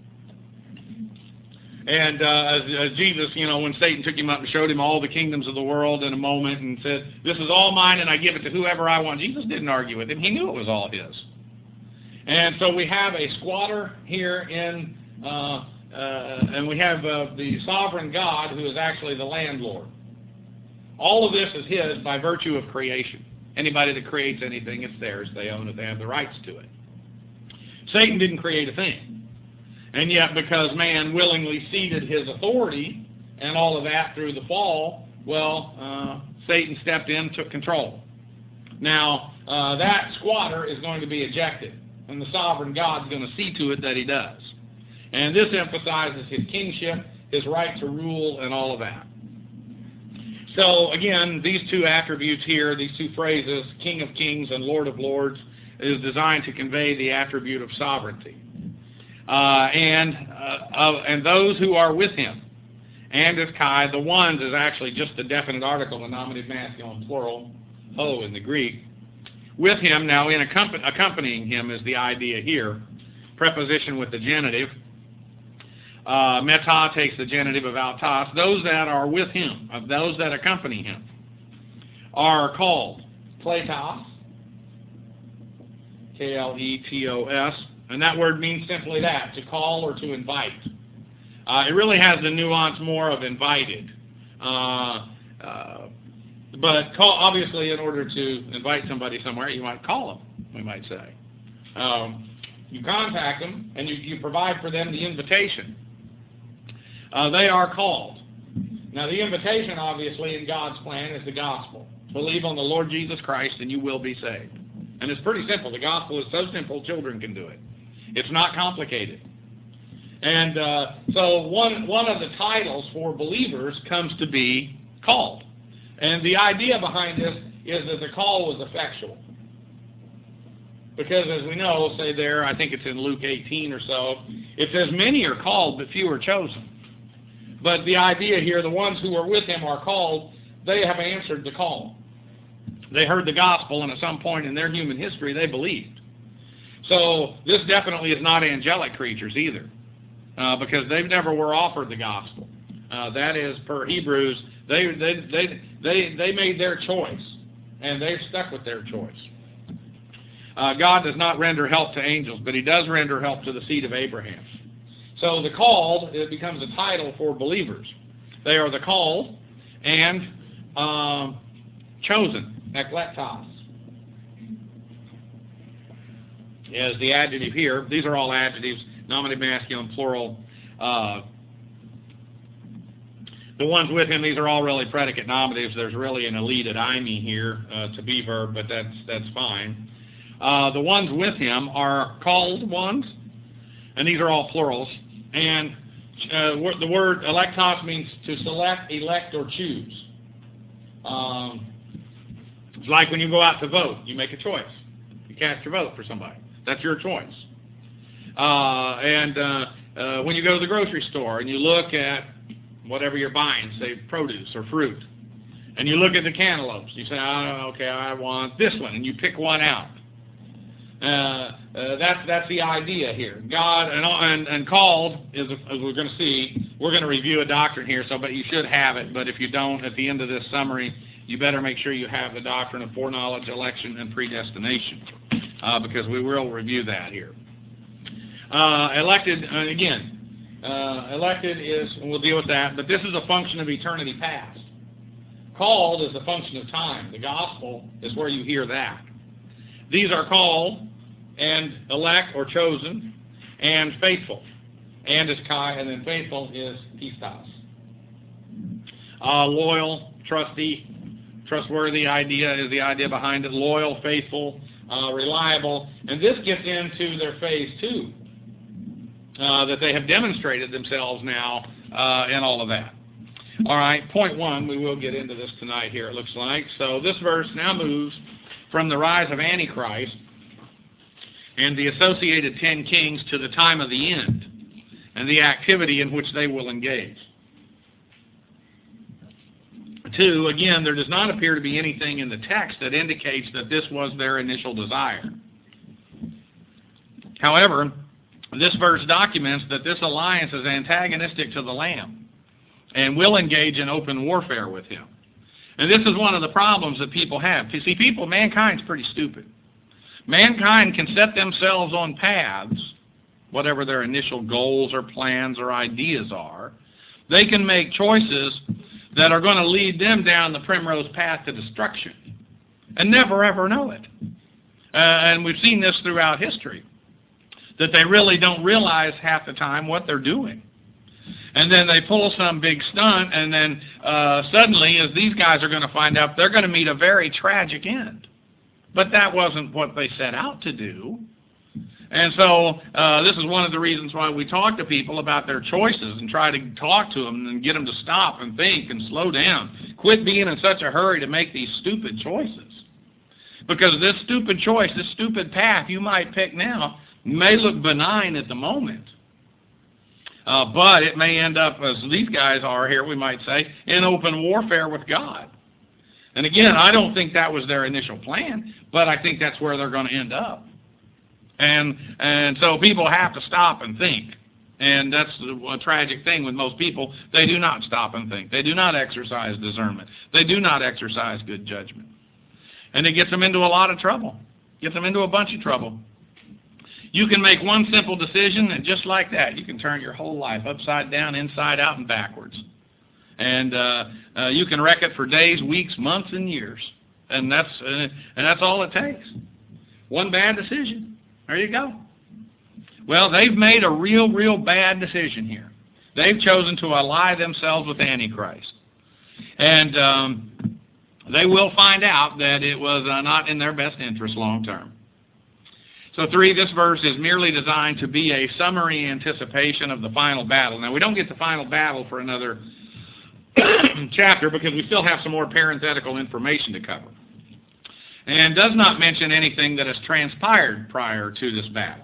And uh, as, as Jesus, you know, when Satan took him up and showed him all the kingdoms of the world in a moment and said, this is all mine and I give it to whoever I want, Jesus didn't argue with him. He knew it was all his. And so we have a squatter here in, uh, uh, and we have uh, the sovereign God who is actually the landlord. All of this is his by virtue of creation. Anybody that creates anything, it's theirs. They own it. They have the rights to it. Satan didn't create a thing. And yet, because man willingly ceded his authority and all of that through the fall, well, uh, Satan stepped in, took control. Now, uh, that squatter is going to be ejected, and the sovereign God's going to see to it that he does. And this emphasizes his kingship, his right to rule, and all of that. So, again, these two attributes here, these two phrases, King of Kings and Lord of Lords, is designed to convey the attribute of sovereignty. Uh, and uh, uh, and those who are with him. And as Kai, the ones is actually just a definite article, the nominative masculine plural, ho in the Greek. With him, now in accompany, accompanying him is the idea here, preposition with the genitive. Uh, meta takes the genitive of autos. Those that are with him, of those that accompany him, are called kletos, K L E T O S, and that word means simply that, to call or to invite. Uh, it really has the nuance more of invited. Uh, uh, but call, obviously, in order to invite somebody somewhere, you might call them, we might say. Um, you contact them, and you, you provide for them the invitation. Uh, they are called. Now, the invitation, obviously, in God's plan is the gospel. Believe on the Lord Jesus Christ, and you will be saved. And it's pretty simple. The gospel is so simple, children can do it. It's not complicated. And uh, so one, one of the titles for believers comes to be called. And the idea behind this is that the call was effectual. Because as we know, say there, I think it's in Luke eighteen or so, it says, many are called, but few are chosen. But the idea here, the ones who are with him are called, they have answered the call. They heard the gospel, and at some point in their human history, they believed. So this definitely is not angelic creatures either, uh, because they never were offered the gospel. Uh, that is, per Hebrews, they, they, they, they, they made their choice, and they've stuck with their choice. Uh, God does not render help to angels, but he does render help to the seed of Abraham. So the called, it becomes a title for believers. They are the called and um, chosen, ekletos, is the adjective here. These are all adjectives, nominative, masculine, plural. Uh, the ones with him, these are all really predicate nominatives. There's really an aleted ime here uh, to be verb, but that's that's fine. Uh, the ones with him are called ones, and these are all plurals. And uh, the word electos means to select, elect, or choose. Um, it's like when you go out to vote, you make a choice. You cast your vote for somebody. That's your choice. Uh, and uh, uh, when you go to the grocery store and you look at whatever you're buying, say produce or fruit, and you look at the cantaloupes, you say, oh, okay, I want this one, and you pick one out. Uh, uh, that's that's the idea here. God and and, and called is, as we're going to see. We're going to review a doctrine here, so but you should have it. But if you don't, at the end of this summary, you better make sure you have the doctrine of foreknowledge, election, and predestination, uh, because we will review that here. Uh, elected uh, again. Uh, elected is, and we'll deal with that. But this is a function of eternity past. Called is a function of time. The gospel is where you hear that. These are called and elect or chosen and faithful. And is kai, and then faithful is pistos. Uh, loyal, trusty, trustworthy idea is the idea behind it. Loyal, faithful, uh, reliable. And this gets into their phase two, uh, that they have demonstrated themselves now uh, in all of that. All right, point one, we will get into this tonight here, it looks like. So this verse now moves from the rise of Antichrist and the associated ten kings to the time of the end and the activity in which they will engage. Two, again, there does not appear to be anything in the text that indicates that this was their initial desire. However, this verse documents that this alliance is antagonistic to the Lamb and will engage in open warfare with him. And this is one of the problems that people have. You see, people, mankind's pretty stupid. Mankind can set themselves on paths, whatever their initial goals or plans or ideas are. They can make choices that are going to lead them down the primrose path to destruction and never ever know it. Uh, and we've seen this throughout history, that they really don't realize half the time what they're doing. And then they pull some big stunt, and then uh, suddenly, as these guys are going to find out, they're going to meet a very tragic end. But that wasn't what they set out to do. And so uh, this is one of the reasons why we talk to people about their choices and try to talk to them and get them to stop and think and slow down. Quit being in such a hurry to make these stupid choices. Because this stupid choice, this stupid path you might pick now may look benign at the moment. Uh, but it may end up, as these guys are here, we might say, in open warfare with God. And again, I don't think that was their initial plan, but I think that's where they're going to end up. And and so people have to stop and think. And that's a tragic thing with most people. They do not stop and think. They do not exercise discernment. They do not exercise good judgment. And it gets them into a lot of trouble. Gets them into a bunch of trouble. You can make one simple decision, and just like that, you can turn your whole life upside down, inside out, and backwards. And uh, uh, you can wreck it for days, weeks, months, and years. And that's uh, and that's all it takes. One bad decision. There you go. Well, they've made a real, real bad decision here. They've chosen to ally themselves with Antichrist. And um, they will find out that it was uh, not in their best interest long term. So three, this verse is merely designed to be a summary anticipation of the final battle. Now, we don't get the final battle for another chapter because we still have some more parenthetical information to cover. And does not mention anything that has transpired prior to this battle.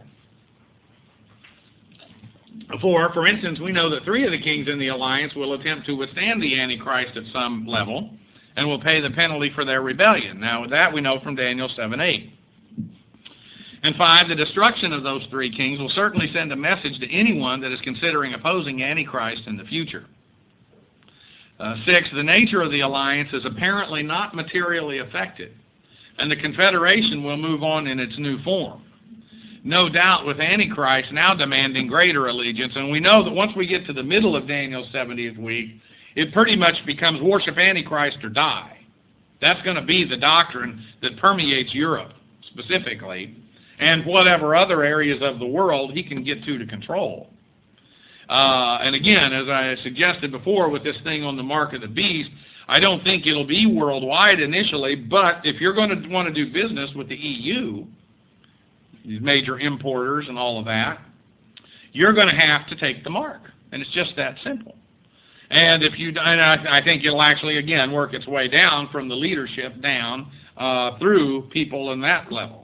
For, for instance, we know that three of the kings in the alliance will attempt to withstand the Antichrist at some level and will pay the penalty for their rebellion. Now, that we know from Daniel seven eight. And five, the destruction of those three kings will certainly send a message to anyone that is considering opposing Antichrist in the future. Uh, six, the nature of the alliance is apparently not materially affected, and the confederation will move on in its new form. No doubt with Antichrist now demanding greater allegiance, and we know that once we get to the middle of Daniel's seventieth week, it pretty much becomes worship Antichrist or die. That's going to be the doctrine that permeates Europe specifically, and whatever other areas of the world he can get to to control. Uh, and again, as I suggested before with this thing on the mark of the beast, I don't think it'll be worldwide initially, but if you're going to want to do business with the E U, these major importers and all of that, you're going to have to take the mark. And it's just that simple. And if you, and I, I think it'll actually, again, work its way down from the leadership down uh, through people in that level.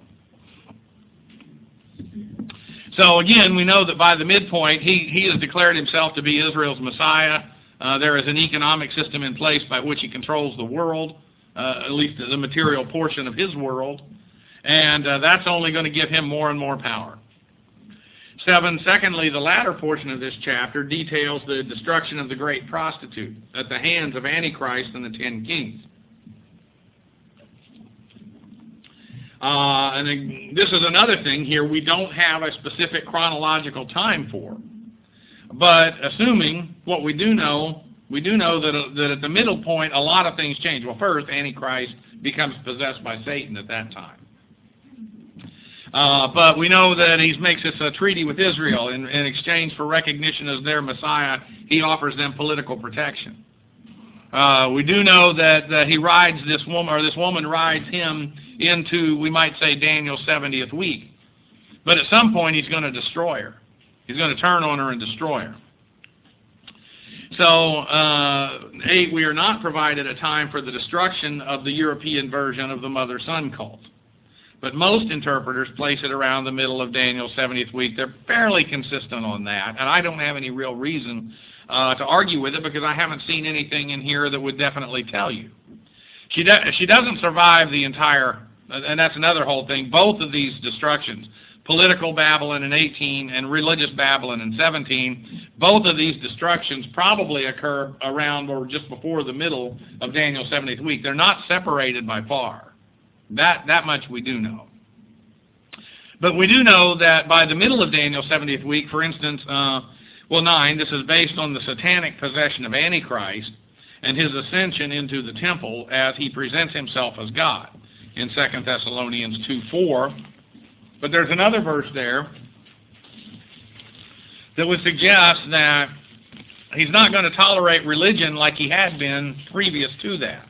So again, we know that by the midpoint, he, he has declared himself to be Israel's Messiah. Uh, there is an economic system in place by which he controls the world, uh, at least the material portion of his world. And uh, that's only going to give him more and more power. Seven, secondly, the latter portion of this chapter details the destruction of the great prostitute at the hands of Antichrist and the ten kings. Uh, and this is another thing here we don't have a specific chronological time for. But assuming what we do know, we do know that, uh, that at the middle point a lot of things change. Well, first, Antichrist becomes possessed by Satan at that time. Uh, but we know that he makes this a treaty with Israel. In, in exchange for recognition as their Messiah, he offers them political protection. Uh, we do know that, that he rides this woman, or this woman rides him into, we might say, Daniel's seventieth week. But at some point, he's going to destroy her. He's going to turn on her and destroy her. So, uh, eight, we are not provided a time for the destruction of the European version of the mother-son cult. But most interpreters place it around the middle of Daniel's seventieth week. They're fairly consistent on that, and I don't have any real reason uh, to argue with it because I haven't seen anything in here that would definitely tell you. She, do she doesn't survive the entire, and that's another whole thing, both of these destructions, political Babylon in eighteen and religious Babylon in seventeen, both of these destructions probably occur around or just before the middle of Daniel's seventieth week. They're not separated by far. That, that much we do know. But we do know that by the middle of Daniel's seventieth week, for instance, uh, well, nine, this is based on the satanic possession of Antichrist and his ascension into the temple as he presents himself as God in Second Thessalonians two four. But there's another verse there that would suggest that he's not going to tolerate religion like he had been previous to that.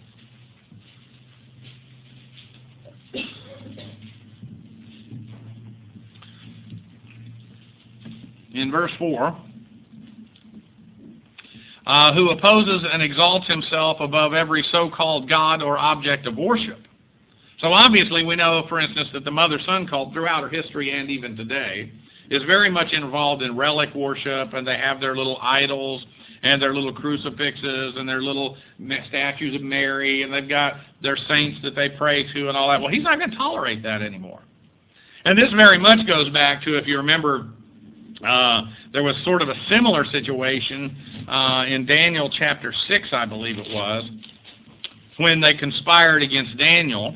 In verse four, uh, who opposes and exalts himself above every so-called God or object of worship. So obviously we know, for instance, that the mother-son cult throughout our history and even today is very much involved in relic worship, and they have their little idols and their little crucifixes and their little statues of Mary, and they've got their saints that they pray to and all that. Well, he's not going to tolerate that anymore. And this very much goes back to, if you remember, Uh, there was sort of a similar situation uh, in Daniel chapter six, I believe it was, when they conspired against Daniel.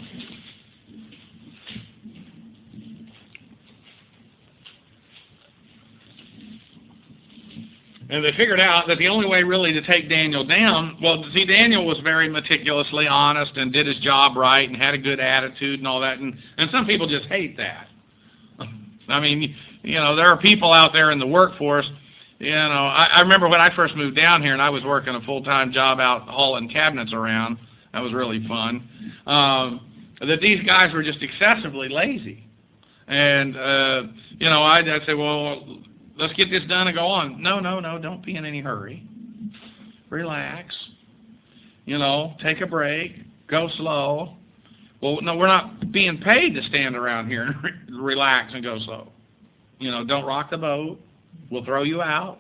And they figured out that the only way really to take Daniel down, well, see, Daniel was very meticulously honest and did his job right and had a good attitude and all that. And, and some people just hate that. I mean, you know, there are people out there in the workforce, you know, I, I remember when I first moved down here and I was working a full-time job out hauling cabinets around. That was really fun. Um, that these guys were just excessively lazy. And, uh, you know, I'd, I'd say, well, let's get this done and go on. No, no, no, don't be in any hurry. Relax. You know, take a break. Go slow. Well, no, we're not being paid to stand around here and re- relax and go slow. You know, don't rock the boat. We'll throw you out.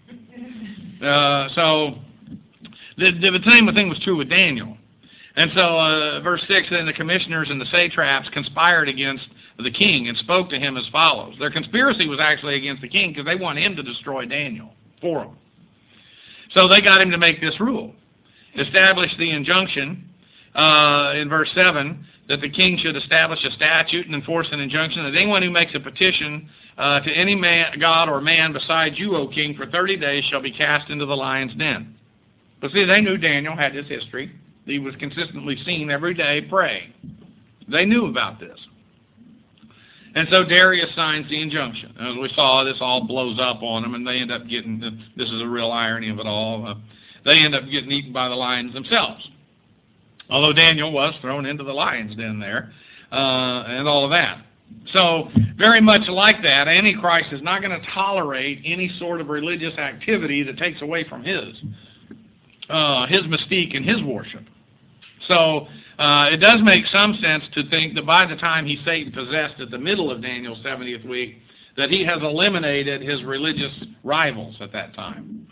Uh, so the, the same thing was true with Daniel. And so uh, verse six, then the commissioners and the satraps conspired against the king and spoke to him as follows. Their conspiracy was actually against the king because they want him to destroy Daniel for them. So they got him to make this rule. Establish the injunction uh, in verse seven that the king should establish a statute and enforce an injunction that anyone who makes a petition uh, to any man, god or man besides you, O king, for thirty days shall be cast into the lion's den. But see, they knew Daniel had this history. He was consistently seen every day praying. They knew about this. And so Darius signs the injunction. As we saw, this all blows up on them, and they end up getting, this is a real irony of it all, uh, they end up getting eaten by the lions themselves. Although Daniel was thrown into the lion's den there, uh, and all of that. So, very much like that, Antichrist is not going to tolerate any sort of religious activity that takes away from his, uh, his mystique and his worship. So, uh, it does make some sense to think that by the time he's Satan possessed at the middle of Daniel's seventieth week, that he has eliminated his religious rivals at that time.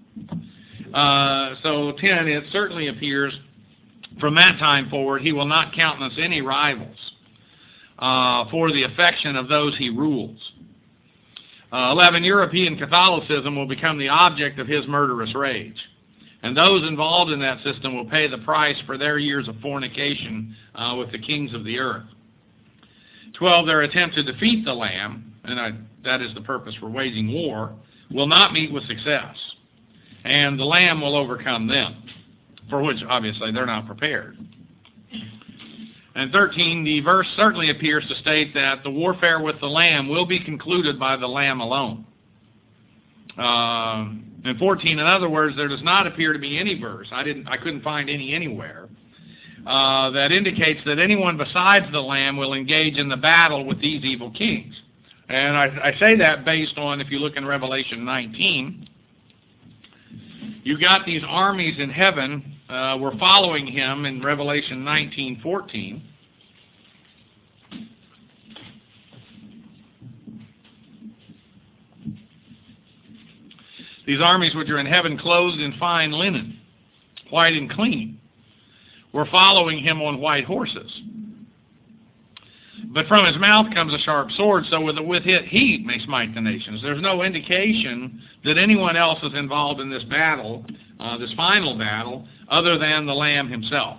Uh, so, ten, it certainly appears from that time forward he will not countenance any rivals uh, for the affection of those he rules. Uh, eleven, European Catholicism will become the object of his murderous rage. And those involved in that system will pay the price for their years of fornication uh, with the kings of the earth. twelve, their attempt to defeat the Lamb, and I, that is the purpose for waging war, will not meet with success. And the Lamb will overcome them, for which obviously they're not prepared. And thirteen, the verse certainly appears to state that the warfare with the Lamb will be concluded by the Lamb alone. Uh, and fourteen, in other words, there does not appear to be any verse, I didn't, I couldn't find any anywhere, uh, that indicates that anyone besides the Lamb will engage in the battle with these evil kings. And I, I say that based on, if you look in Revelation nineteen, you've got these armies in heaven uh, were following him in Revelation nineteen fourteen. These armies which are in heaven clothed in fine linen, white and clean, were following him on white horses. But from his mouth comes a sharp sword, so with, with it he may smite the nations. There's no indication that anyone else is involved in this battle, uh, this final battle, other than the Lamb himself.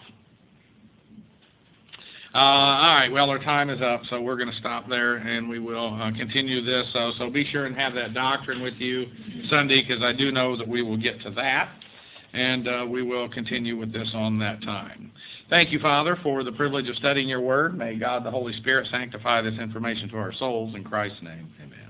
Uh, all right, well, our time is up, so we're going to stop there, and we will uh, continue this. Uh, so be sure and have that doctrine with you Sunday, because I do know that we will get to that, and uh, we will continue with this on that time. Thank you, Father, for the privilege of studying your word. May God, the Holy Spirit, sanctify this information to our souls. In Christ's name, amen.